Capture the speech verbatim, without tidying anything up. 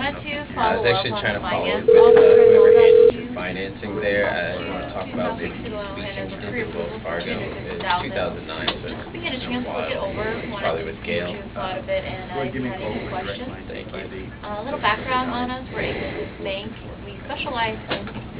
wanted to I follow was up actually on trying the to follow up finance with call uh, that you whoever rolled up handles to your financing there. I want to talk two about past maybe weeks ago, and leasing it was through pre-approval Wells for Fargo three hundred fifty in thousand. two thousand nine, so Just it's, hoping you had a it's been a chance to look it while. over. It's Wanted probably to with see what Gail. you thought of it, and uh, if you had any questions. Thank you. Uh, a little background on us: we're a business bank. We specialize in